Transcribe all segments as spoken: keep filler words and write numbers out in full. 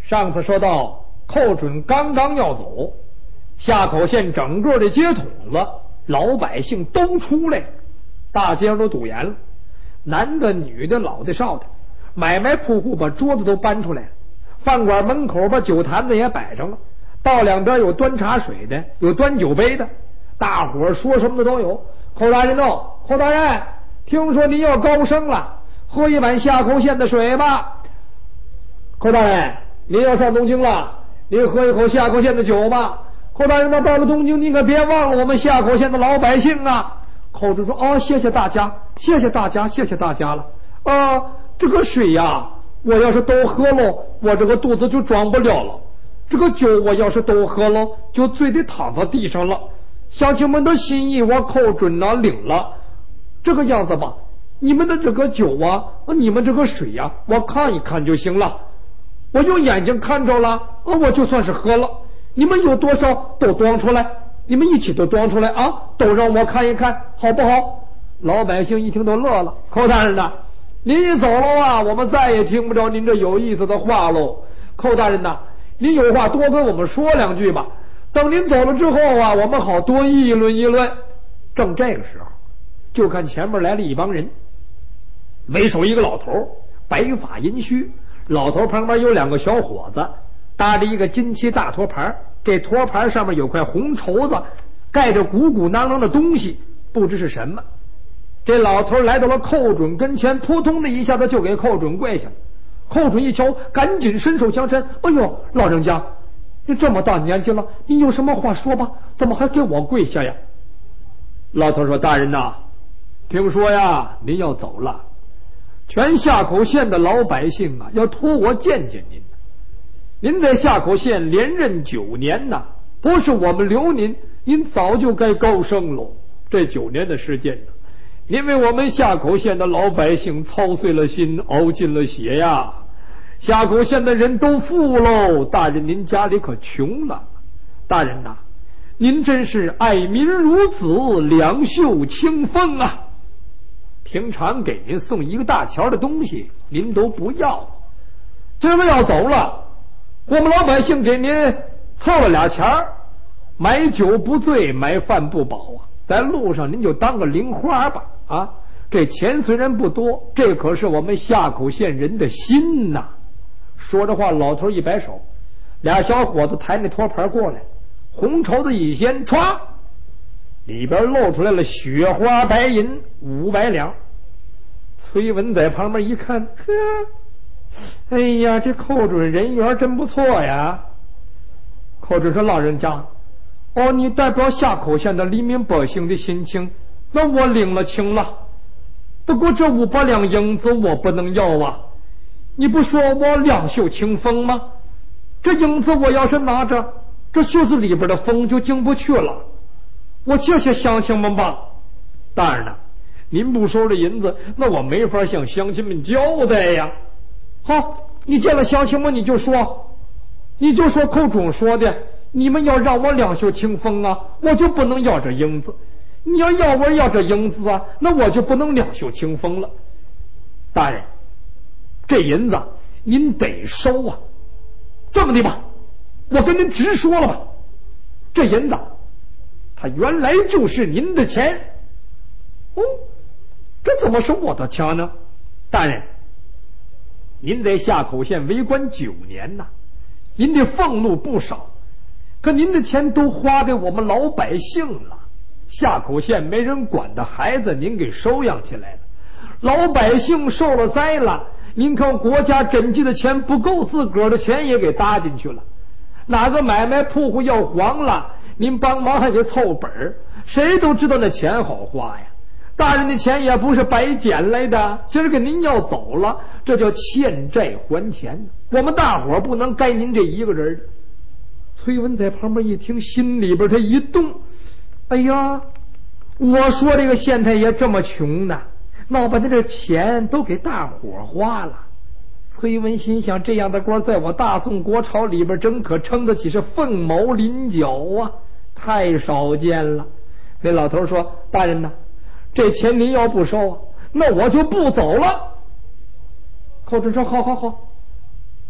上次说到寇准刚刚要走，夏口县整个的街筒子老百姓都出来，大街上都堵严了，男的女的老的少的，买卖铺户把桌子都搬出来了，饭馆门口把酒坛子也摆上了，道两边有端茶水的，有端酒杯的，大伙说什么的都有。寇大人哦，寇大人，听说您要高升了，喝一碗夏口县的水吧。寇大人，您要上东京了，您喝一口夏口县的酒吧。寇大人，那到了东京，您可别忘了我们夏口县的老百姓啊。寇准说：哦，谢谢大家，谢谢大家，谢谢大家了。啊，这个水呀，我要是都喝了，我这个肚子就装不了了。这个酒我要是都喝了，就醉得躺在地上了。乡亲们的心意我寇准呢领了，这个样子吧，你们的这个酒啊，你们这个水呀、啊，我看一看就行了。我用眼睛看着了，我就算是喝了。你们有多少都端出来，你们一起都端出来啊，都让我看一看，好不好？老百姓一听都乐了。寇大人呐，您一走了啊，我们再也听不着您这有意思的话喽。寇大人呐，您有话多跟我们说两句吧，等您走了之后啊，我们好多议论议论。正这个时候，就看前面来了一帮人，为首一个老头，白发银须，老头旁边有两个小伙子，搭着一个金漆大托盘，这托盘上面有块红绸子，盖着鼓鼓囊囊的东西，不知是什么。这老头来到了寇准跟前，扑通的一下子就给寇准跪下了。寇准一瞧，赶紧伸手相伸。哎呦，老人家，你这么大年纪了，你有什么话说吧，怎么还给我跪下呀？老头说：大人呐，听说呀您要走了，全夏口县的老百姓啊要托我见见您。您在夏口县连任九年呐，不是我们留您，您早就该高升喽。这九年的时间呢，因为我们夏口县的老百姓操碎了心，熬尽了血呀，夏口县的人都富喽。大人您家里可穷了。大人呐，您真是爱民如子，两袖清风啊！平常给您送一个大钱的东西您都不要，今儿要走了，我们老百姓给您凑了俩钱儿，买酒不醉，买饭不饱啊，在路上您就当个零花吧啊！这钱虽然不多，这可是我们夏口县人的心呐。说着话，老头一摆手，俩小伙子抬那托盘过来，红绸子一掀，歘，里边露出来了雪花白银五百两。崔文在旁边一看，呵，哎呀，这寇准人缘真不错呀。寇准说：老人家，哦，你代表夏口县的黎民百姓的心情，那我领了情了。不过这五百两银子我不能要啊，你不说我两袖清风吗？这银子我要是拿着，这袖子里边的风就进不去了。我谢谢乡亲们吧。当然了，您不收这银子，那我没法向乡亲们交代呀。好，你见了乡亲们你就说，你就说寇准说的，你们要让我两袖清风啊，我就不能要这银子。你要要我要这银子啊，那我就不能两袖清风了。大人，这银子您得收啊。这么的吧，我跟您直说了吧，这银子它原来就是您的钱。哦，这怎么是我的钱呢？大人，您在夏口县为官九年呐，您的俸禄不少，可您的钱都花给我们老百姓了。夏口县没人管的孩子您给收养起来了，老百姓受了灾了，您看国家赈济的钱不够，自个儿的钱也给搭进去了。哪个买卖铺户要黄了，您帮忙还给凑本儿，谁都知道那钱好花呀。大人的钱也不是白捡来的，今儿个您要走了，这叫欠债还钱，我们大伙不能该您这一个人。崔文在旁边一听，心里边他一动，哎呀，我说这个县太爷这么穷呢，那我把他这钱都给大伙花了。崔文心想，这样的官在我大宋国朝里边真可称得起是凤毛麟角啊，太少见了。那老头说：大人呐，这钱您要不收，那我就不走了。寇准说：好好好，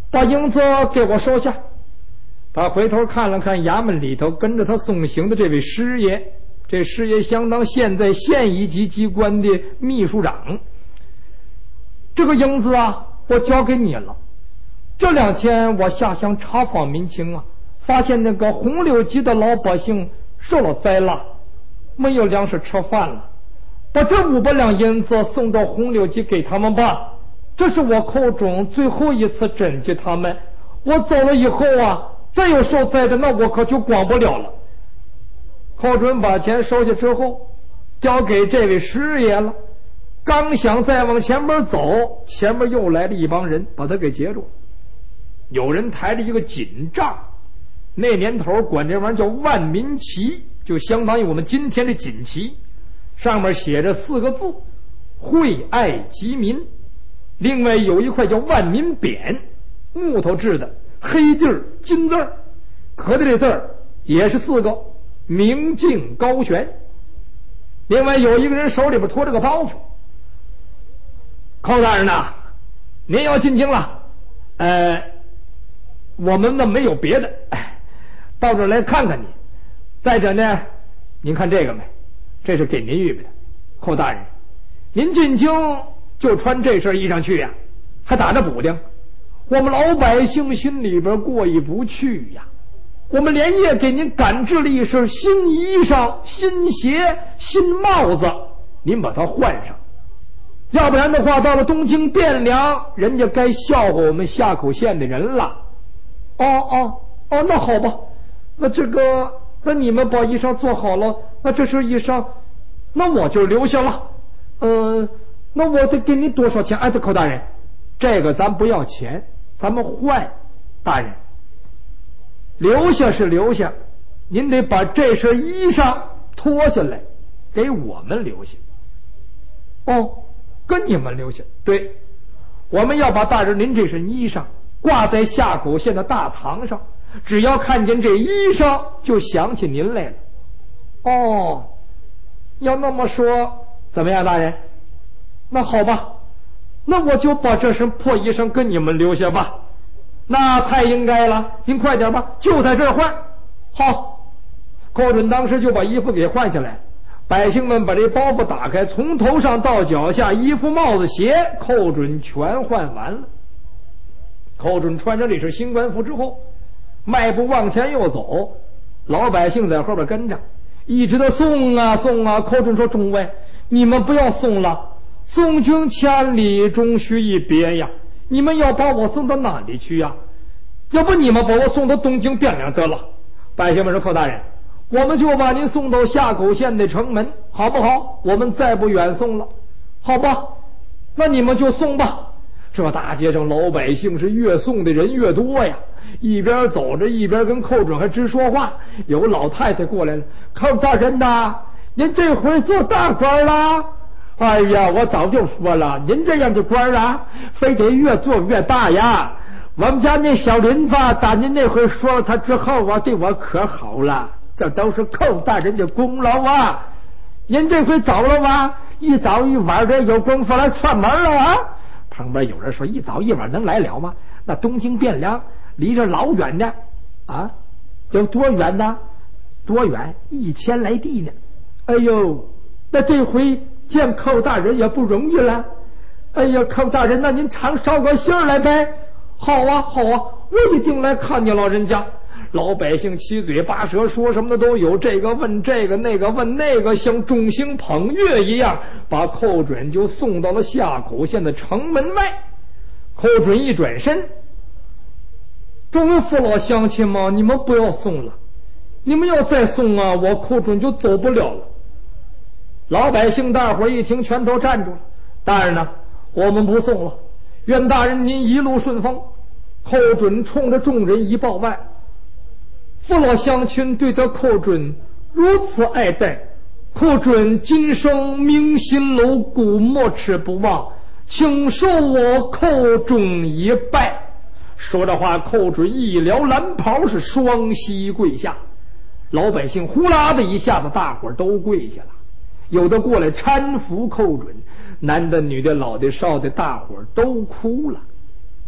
把银子给我收下。他回头看了看衙门里头跟着他送行的这位师爷，这师爷相当现在县一级机关的秘书长。这个银子啊，我交给你了。这两天我下乡查访民情啊，发现那个红柳集的老百姓受了灾了，没有粮食吃饭了。把这五百两银子送到红柳集给他们吧，这是我寇准最后一次赈济他们。我走了以后啊，再有受灾的，那我可就管不了了。寇准把钱收下之后，交给这位师爷了。刚想再往前面走，前面又来了一帮人，把他给截住。有人抬着一个锦帐，那年头管这玩意儿叫万民旗，就相当于我们今天的锦旗，上面写着四个字：惠爱吉民。另外有一块叫万民匾，木头制的，黑地儿金字儿，刻的这字儿也是四个：明镜高悬。另外有一个人手里边拖着个包袱。寇大人呐，您要进京了，呃，我们呢没有别的，到这儿来看看你。再者呢，您看这个没？这是给您预备的。寇大人，您进京就穿这身衣裳去呀、啊，还打着补丁，我们老百姓心里边过意不去呀。我们连夜给您赶制了一身新衣裳、新鞋、新帽子，您把它换上。要不然的话，到了东京汴梁，人家该笑话我们下口县的人了。哦哦哦，那好吧，那这个，那你们把衣裳做好了，那这身衣裳，那我就留下了。嗯、呃，那我得给你多少钱？哎，这寇大人，这个咱不要钱，咱们换。大人，留下是留下，您得把这身衣裳脱下来，给我们留下。哦。跟你们留下，对，我们要把大人您这身衣裳挂在下口县的大堂上，只要看见这衣裳就想起您来了。哦，要那么说怎么样，大人？那好吧，那我就把这身破衣裳跟你们留下吧。那太应该了，您快点吧，就在这儿换。好，寇准当时就把衣服给换下来。百姓们把这包袱打开，从头上到脚下，衣服、帽子、鞋，寇准全换完了。寇准穿上这身新官服之后，迈步往前又走，老百姓在后边跟着，一直的送啊送啊。寇准说：“众位，你们不要送了，送君千里，终须一别呀！你们要把我送到哪里去呀？要不你们把我送到东京汴梁得了。”百姓们说：“寇大人，我们就把您送到下口县的城门，好不好？我们再不远送了，好吧？那你们就送吧。”这大街上老百姓是越送的人越多呀，一边走着一边跟寇准还直说话。有老太太过来了：“寇大人呐，您这回做大官了？哎呀，我早就说了，您这样的官啊，非得越做越大呀。我们家那小林子打您那回说了他之后啊，对我可好了。这都是寇大人的功劳啊！您这回走了吧，一早一晚的有功夫来串门了啊！”旁边有人说：“一早一晚能来了吗？那东京汴梁离这老远的啊，有多远呢？多远？一千来地呢！哎呦，那这回见寇大人也不容易了。哎呀，寇大人，那您常捎个信来呗。”“好啊，好啊，我一定来看你老人家。”老百姓七嘴八舌，说什么的都有，这个问这个，那个问那个，像众星捧月一样，把寇准就送到了下口县的城门外。寇准一转身：“众位父老乡亲们，你们不要送了，你们要再送啊，我寇准就走不了了。”老百姓大伙一听，全都站住了。“大人呢，我们不送了，愿大人您一路顺风。”寇准冲着众人一报万：“父老乡亲对得寇准如此爱戴，寇准今生铭心楼骨，没齿不忘，请受我寇准一拜。”说着话，寇准一撩蓝袍，是双膝跪下。老百姓呼啦的一下子，大伙儿都跪下了，有的过来搀扶寇准，男的、女的、老的、少的，大伙儿都哭了。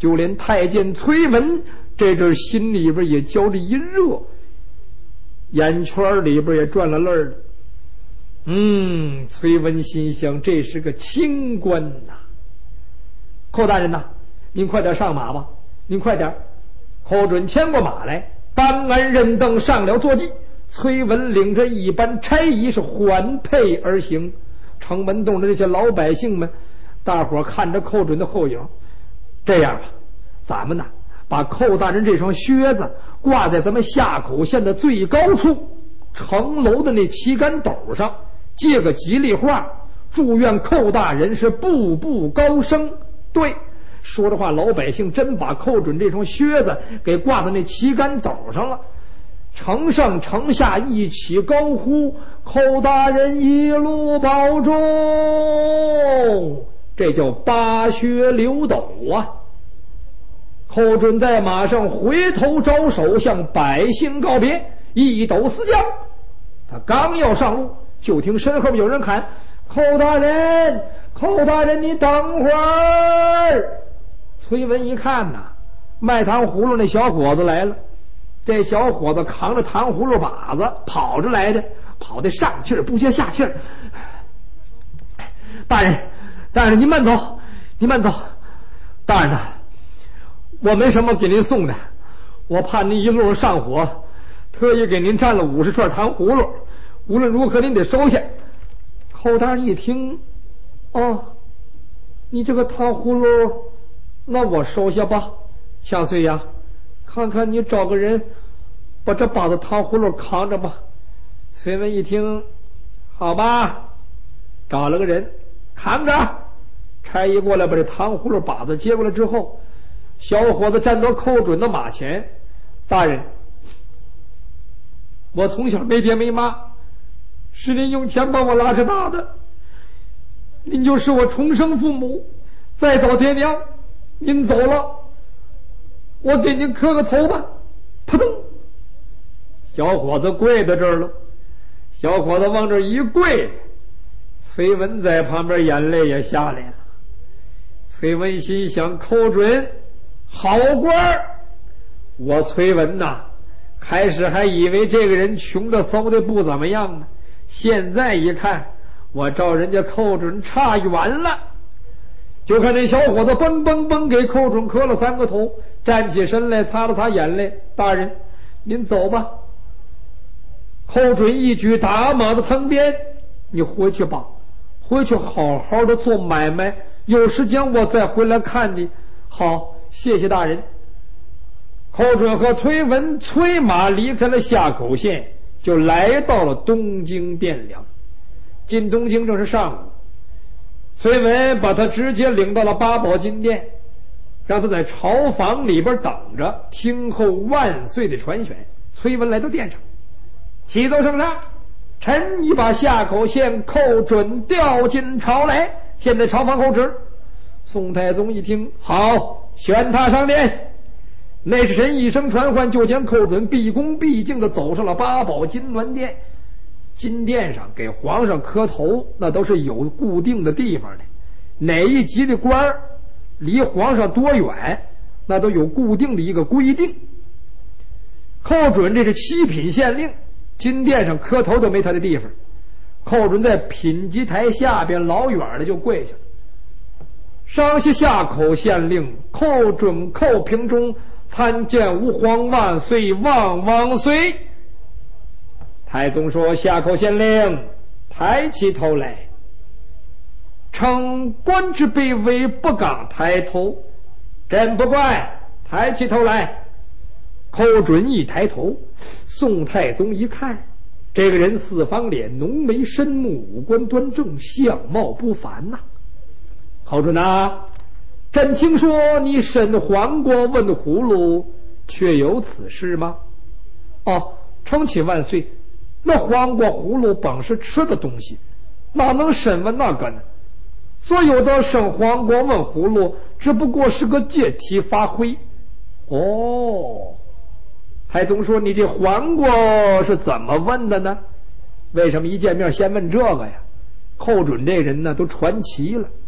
就连太监崔文这阵心里边也焦着一热，眼圈里边也转了泪儿。嗯，崔文心想，这是个清官呐。寇大人呐，您快点上马吧，您快点。寇准牵过马来，搬鞍认凳上了坐骑。崔文领着一班差役是缓配而行。城门洞的这些老百姓们，大伙看着寇准的后影。这样吧，咱们呐把寇大人这双靴子挂在咱们下口县的最高处城楼的那旗杆斗上，借个吉利话，祝愿寇大人是步步高升。对，说着话，老百姓真把寇准这双靴子给挂在那旗杆斗上了。城上城下一起高呼：寇大人一路保重！这叫八靴留斗啊！寇准在马上回头招手，向百姓告别，一斗四将。他刚要上路，就听身后有人喊：寇大人，寇大人，你等会儿！崔文一看呐，卖糖葫芦那小伙子来了。这小伙子扛着糖葫芦把子跑着来的，跑得上气儿不接下气儿。大人，大人，您慢走，您慢走。大人呐，我没什么给您送的，我怕您一路上火，特意给您蘸了五十串糖葫芦，无论如何您得收下。寇大人一听，哦，你这个糖葫芦，那我收下吧。强岁呀，看看你找个人把这把子糖葫芦扛着吧。崔文一听，好吧，找了个人扛着。差役过来把这糖葫芦把子接过来之后，小伙子站到寇准的马前。大人，我从小没爹没妈，是您用钱帮我拉扯大的，您就是我重生父母。再找爹娘，您走了，我给您磕个头吧。扑通，小伙子跪在这儿了。小伙子往这一跪，崔文在旁边眼泪也下来了。崔文心想，寇准好官，我崔文呐，开始还以为这个人穷的馊的不怎么样呢，现在一看，我照人家寇准差远了。就看这小伙子嘣嘣嘣给寇准磕了三个头，站起身来擦了擦眼泪。大人，您走吧。寇准一举打马的藤鞭，你回去吧，回去好好的做买卖，有时间我再回来看你。好，谢谢大人。寇准和崔文催马离开了夏口县，就来到了东京汴梁。进东京正是上午，崔文把他直接领到了八宝金殿，让他在朝房里边等着，听候万岁的传选。崔文来到殿上，启奏圣上，臣已把夏口县寇准调进朝来，现在朝房候旨。宋太宗一听，好，选他上殿。内侍臣一声传唤，就将寇准毕恭毕敬的走上了八宝金銮殿。金殿上给皇上磕头，那都是有固定的地方的，哪一级的官离皇上多远，那都有固定的一个规定。寇准这是七品县令，金殿上磕头都没他的地方。寇准在品级台下边老远的就跪下了。上西夏口县令寇准寇平中参见吾皇万岁万万岁。太宗说，夏口县令抬起头来，称官之卑微，不敢抬头，朕不怪，抬起头来。寇准一抬头，宋太宗一看，这个人四方脸，浓眉深目，五官端正，相貌不凡呐、啊。寇准啊，朕听说你审黄瓜问葫芦，确有此事吗？哦，承启万岁，那黄瓜葫芦本是吃的东西，哪能审问那个呢？所有的审黄瓜问葫芦，只不过是个借题发挥。哦，太宗说，你这黄瓜是怎么问的呢？为什么一见面先问这个呀？寇准这人呢都传奇了，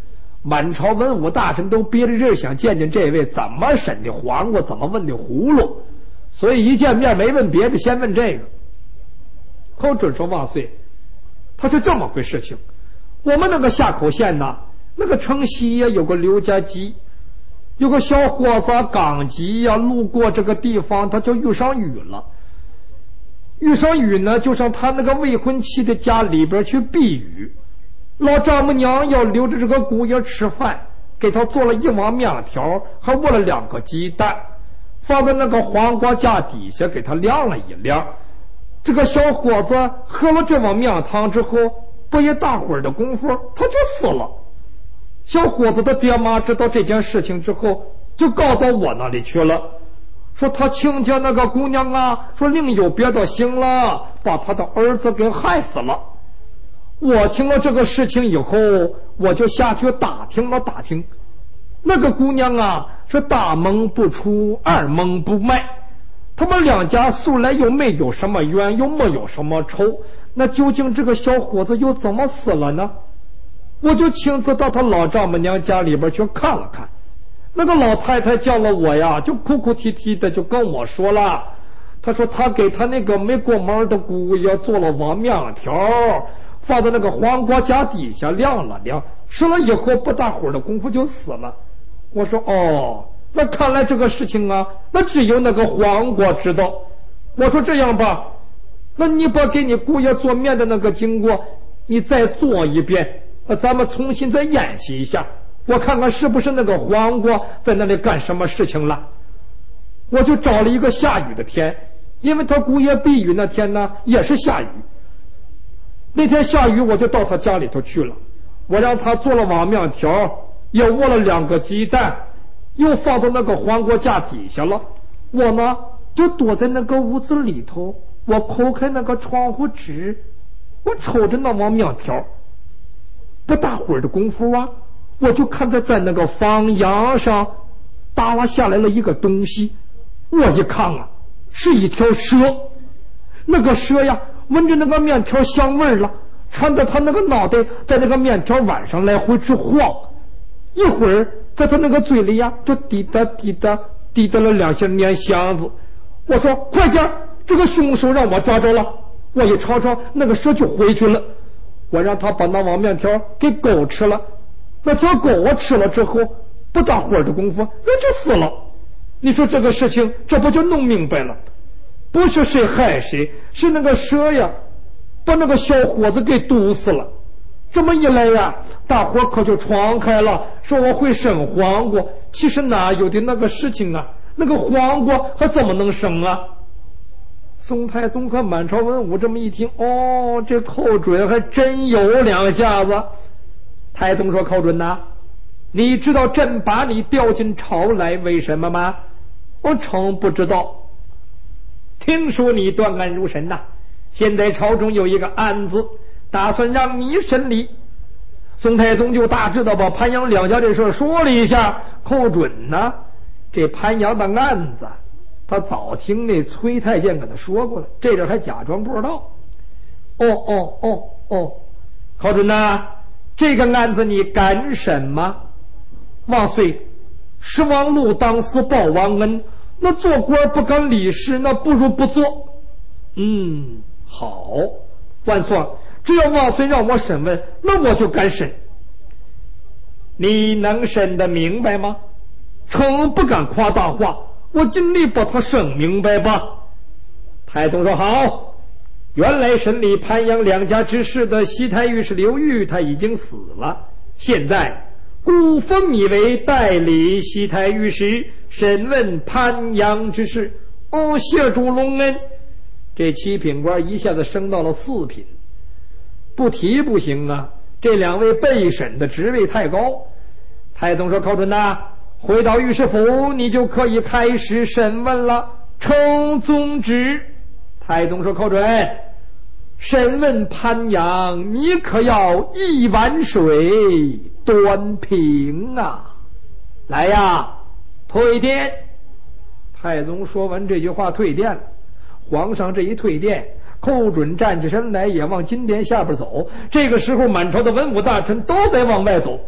满朝文武大臣都憋着劲想见见这位怎么审的黄瓜，怎么问的葫芦，所以一见面没问别的，先问这个。寇准说：“万岁，他是这么回事情。我们那个夏口县呐，那个城西呀有个刘家集，有个小伙子刚吉呀，路过这个地方，他就遇上雨了。遇上雨呢，就上他那个未婚妻的家里边去避雨。老丈母娘要留着这个姑爷吃饭，给他做了一碗面条，还握了两个鸡蛋，放在那个黄瓜架底下给他晾了一晾。这个小伙子喝了这碗面汤之后，不一大会儿的功夫他就死了。小伙子的爹妈知道这件事情之后，就告到我那里去了，说他亲家那个姑娘啊，说另有别的心了，把他的儿子给害死了。我听了这个事情以后，我就下去打听了打听，那个姑娘啊是大门不出二门不迈，他们两家素来又没有什么冤，又没有什么仇，那究竟这个小伙子又怎么死了呢？我就亲自到他老丈母娘家里边去看了看，那个老太太叫了我呀，就哭哭啼啼的就跟我说了，她说她给她那个没过门的姑爷做了碗面条，放在那个黄瓜架底下晾了晾，吃了以后不大会儿的功夫就死了。我说哦，那看来这个事情啊，那只有那个黄瓜知道。我说这样吧，那你把给你姑爷做面的那个经过你再做一遍，咱们重新再演习一下，我看看是不是那个黄瓜在那里干什么事情了。我就找了一个下雨的天，因为他姑爷避雨那天呢也是下雨，那天下雨我就到他家里头去了，我让他做了碗面条，也握了两个鸡蛋，又放到那个黄瓜架底下了。我呢就躲在那个屋子里头，我抠开那个窗户纸，我瞅着那碗面条。不大会儿的功夫啊，我就看他在那个房檐上耷拉下来了一个东西。我一看啊，是一条蛇。那个蛇呀，闻着那个面条香味了，缠着他那个脑袋在那个面条碗上来回直晃，一会儿在他那个嘴里呀就滴答滴答滴答了两下面香子。我说快点，这个凶手让我抓着了。我一瞅瞅，那个蛇就回去了。我让他把那碗面条给狗吃了，那条狗我吃了之后，不大会儿的功夫那就死了。你说这个事情这不就弄明白了？不是谁害谁，是那个蛇呀把那个小伙子给毒死了。这么一来呀，大伙可就传开了，说我会生黄瓜。其实哪有的那个事情啊，那个黄瓜还怎么能生啊？宋太宗和满朝文武这么一听，哦，这寇准还真有两下子。太宗说：寇准呐，你知道朕把你调进朝来为什么吗？我诚不知道。听说你断案如神呐，现在朝中有一个案子，打算让你审理。宋太宗就大致的把潘阳两家这事说了一下。寇准呢，这潘阳的案子他早听那崔太监跟他说过了，这人还假装不知道。哦哦哦哦，寇准呐，这个案子你敢审吗？万岁，十王禄当思报王恩，那做官不敢理事，那不如不做。嗯，好，万岁，只要万岁让我审问，那我就敢审。你能审得明白吗？臣不敢夸大话，我尽力把它审明白吧。太宗说好，原来审理潘阳两家之事的西太御史刘裕他已经死了，现在故封你为代理西太御史，审问潘阳之事。哦，谢主隆恩。这七品官一下子升到了四品，不提不行啊，这两位被审的职位太高。太宗说：寇准呐，回到御史府，你就可以开始审问了。承宗旨。太宗说：寇准，审问潘阳，你可要一碗水端平啊！来呀，退殿。太宗说完这句话，退殿了。皇上这一退殿，寇准站起身来，也往金殿下边走。这个时候，满朝的文武大臣都在往外走。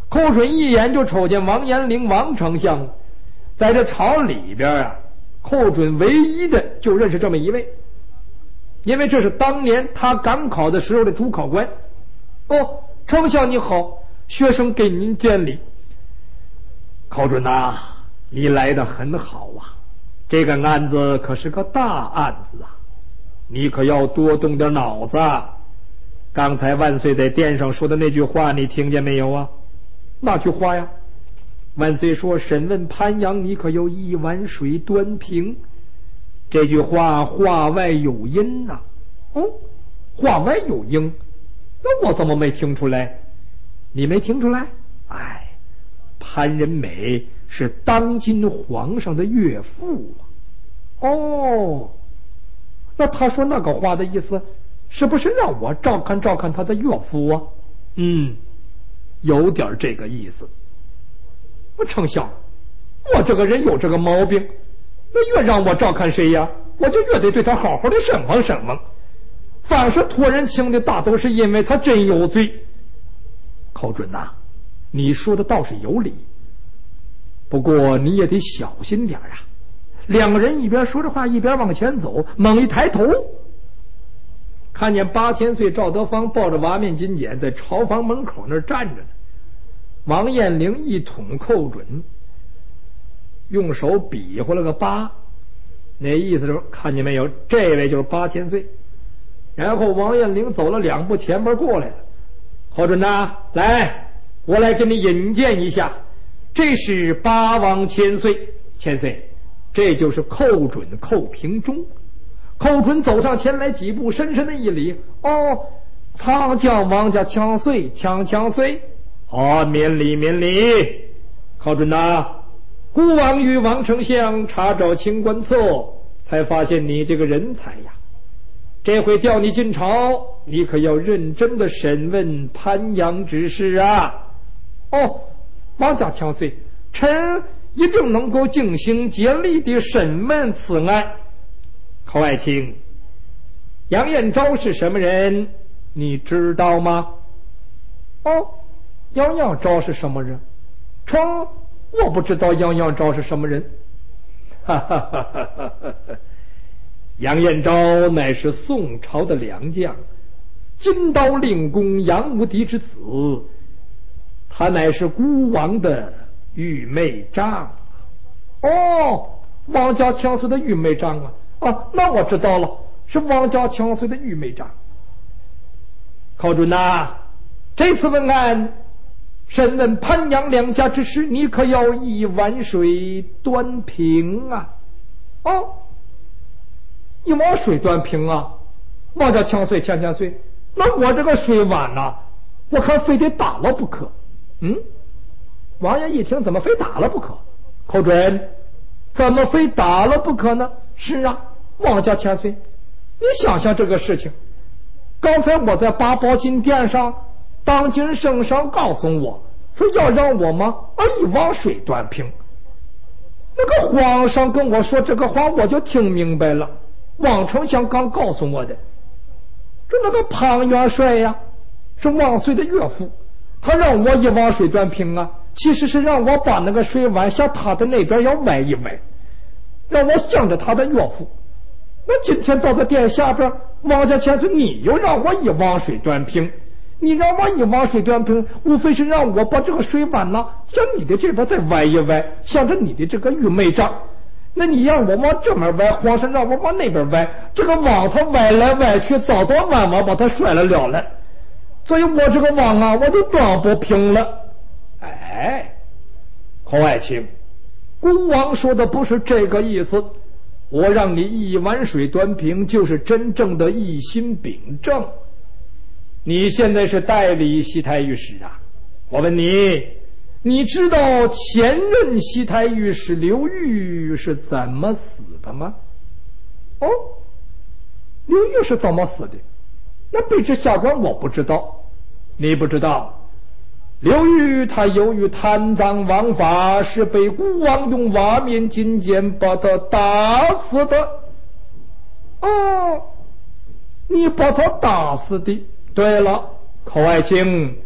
寇准一眼就瞅见王延龄王丞相，在这朝里边啊，寇准唯一的就认识这么一位，因为这是当年他赶考的时候的主考官。哦，丞相你好，学生给您见礼。寇准呐、啊，你来得很好啊，这个案子可是个大案子啊，你可要多动点脑子。刚才万岁在殿上说的那句话你听见没有啊？哪句话呀？万岁说审问潘阳，你可有一碗水端平。这句话话外有音呐、啊。哦，话外有音，那我怎么没听出来？你没听出来？哎，潘仁美是当今皇上的岳父啊。哦，那他说那个话的意思是不是让我照看照看他的岳父啊？嗯，有点这个意思。我丞相，我这个人有这个毛病，那越让我照看谁呀，我就越得对他好好的审问审问。凡是托人情的，大都是因为他真有罪。寇准呐、啊，你说的倒是有理，不过你也得小心点啊。两个人一边说着话一边往前走，猛一抬头，看见八千岁赵德芳抱着瓦面金简在朝房门口那儿站着呢。王彦龄一捅寇准，用手比划了个八，那意思就是看见没有，这位就是八千岁。然后王彦龄走了两步前边过来了。寇准呐、啊，来，我来给你引荐一下，这是八王千岁。千岁，这就是寇准寇平忠。寇准走上前来几步，深深的一礼。哦，苍将王家强岁，强强岁。哦，免礼免礼。寇准呐、啊，孤王与王丞相查找清官册，才发现你这个人才呀。这回调你进朝，你可要认真的审问潘阳之事啊。哦，王家强岁，臣一定能够尽心竭力的审问此案。寇爱卿，杨彦昭是什么人，你知道吗？哦，杨彦昭是什么人？臣我不知道杨彦昭是什么人。哈哈哈哈哈哈！杨彦昭乃是宋朝的良将，金刀令公杨无敌之子，他乃是孤王的玉妹丈。哦，王家强岁的玉妹丈啊！啊，那我知道了，是王家强岁的玉妹丈。寇准呐、啊，这次问案审问潘阳两家之事，你可要一碗水端平啊！哦，一碗水端平啊！王家强岁千千岁，那我这个水碗呐、啊，我看非得打了不可。嗯，王爷一听，怎么非打了不可？寇准，怎么非打了不可呢？是啊，王家千岁，你想想这个事情。刚才我在八宝金殿上，当今圣上告诉我说要让我们啊一碗水端平。那个皇上跟我说这个话，我就听明白了。王丞相刚告诉我的，这那个庞元帅呀，是王岁的岳父，他让我一碗水端平啊，其实是让我把那个水碗向他的那边要歪一歪，让我向着他的岳父。那今天到了殿下边，王家千岁，你又让我一碗水端平，你让我一碗水端平，无非是让我把这个水碗呢向你的这边再歪一歪，向着你的这个玉妹丈。那你让我往这边歪，皇上让我往那边歪，这个网它歪来歪去，早早晚晚把它摔了了了，所以我这个网啊，我就端不平了。哎，寇爱卿，孤王说的不是这个意思，我让你一碗水端平，就是真正的一心秉正。你现在是代理西台御史啊，我问你，你知道前任西台御史刘裕是怎么死的吗？哦，刘裕是怎么死的？那卑职下官我不知道。你不知道？刘裕他由于贪赃枉法，是被孤王用瓦面金剑把他打死的。哦，你把他打死的。对了，寇爱卿，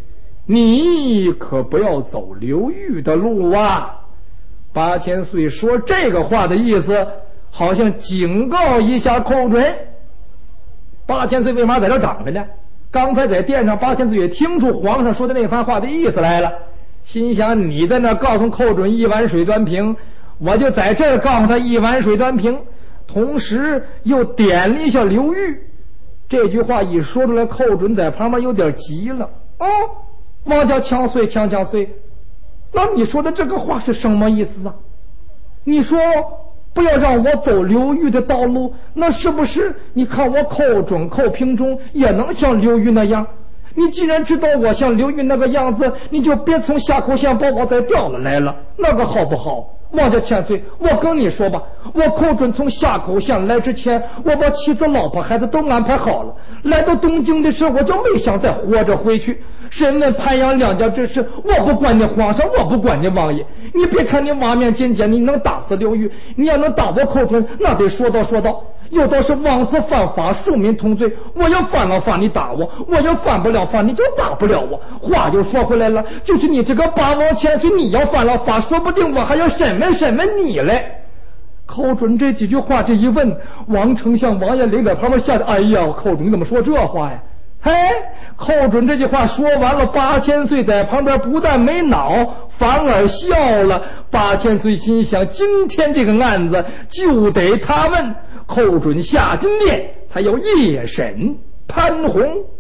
你可不要走刘裕的路啊！八千岁说这个话的意思，好像警告一下寇准。八千岁为嘛在这长着呢？刚才在殿上，八千岁也听出皇上说的那番话的意思来了，心想你在那告诉寇准一碗水端平，我就在这儿告诉他一碗水端平，同时又点了一下刘裕。这句话一说出来，寇准在旁边有点急了。哦，王家强岁强强岁，那你说的这个话是什么意思啊？你说不要让我走刘裕的道路，那是不是你看我寇准寇平中也能像刘裕那样？你既然知道我像刘裕那个样子，你就别从下口县把我再调了来了，那个好不好？王家千岁，我跟你说吧，我寇准从下口县来之前，我把妻子老婆孩子都安排好了，来到东京的时候，我就没想再活着回去。审问潘阳两家之事，我不管你皇上，我不管你王爷。你别看你瓦面金坚，你能打死刘裕，你要能打我寇准，那得说道说道。有道是王子犯法，庶民同罪。我要犯了法，你打我；我要犯不了法，你就打不了我。话又说回来了，就是你这个八王千岁，你要犯了法，说不定我还要审问审问你嘞。寇准这几句话这一问，王丞相王彦龄在旁边吓得，哎呀，寇准你怎么说这话呀？嘿，寇准这句话说完了，八千岁在旁边不但没恼，反而笑了。八千岁心想，今天这个案子就得他问。寇准下金殿，他要夜审潘洪。